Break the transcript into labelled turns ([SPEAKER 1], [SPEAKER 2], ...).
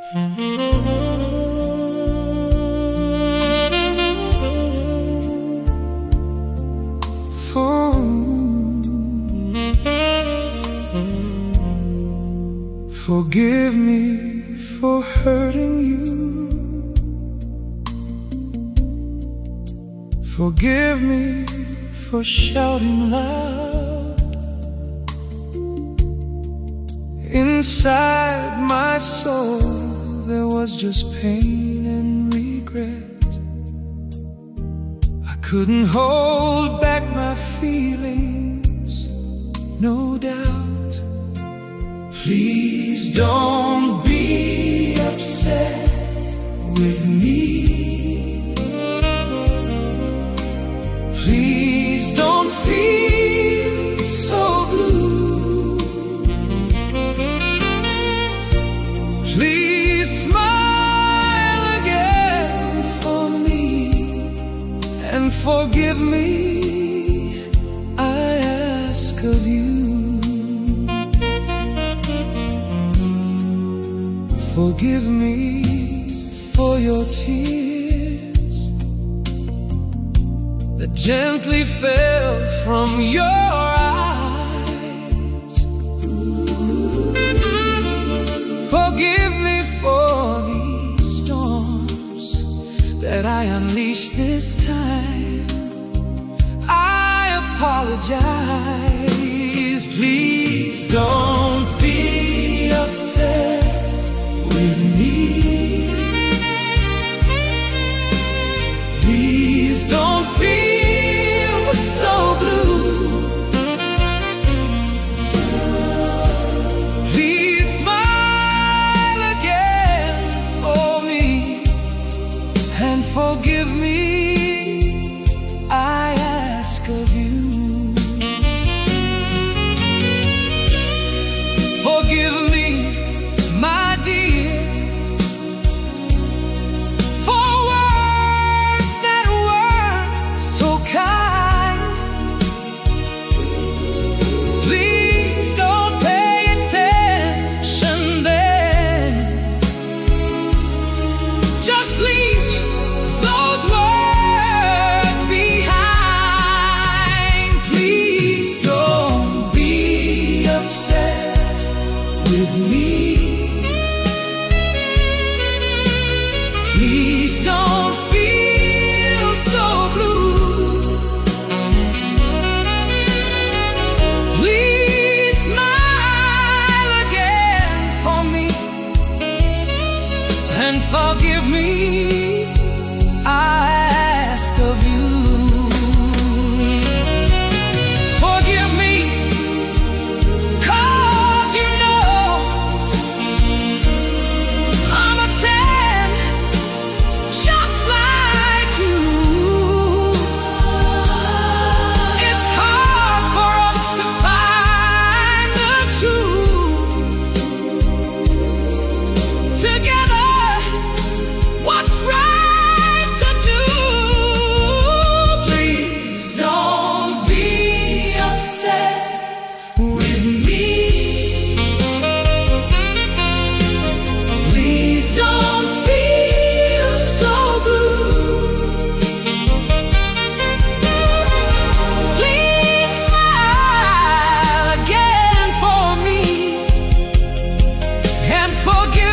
[SPEAKER 1] Forgive me for hurting you. Forgive me for shouting loud. Inside my soul there was just pain and regret. I couldn't hold back my feelings, no doubt. Please don't be upset with me. Please don't feel so blue. Please smile again for me and forgive me, I ask of you. Forgive me for your tears that gently fell from your eyes. Forgive me for these storms that I unleashed this time. I apologize. Please don't be upset with me. Please don't feel so blue. Please smile again for me and forgive me, I ask of you. Forgive me, my dear, for words that weren't so kind. Please don't pay attention then. Just leave those words behind. Please don't be upset with me. Please don't feel so blue. Please smile again for me and forgive me, I ask of you. Forgive me, 'cause you know I'm a 10 just like you. It's hard for us to find the truth together. What's right to do? Please don't be upset with me. Please don't feel so blue. Please smile again for me and forgive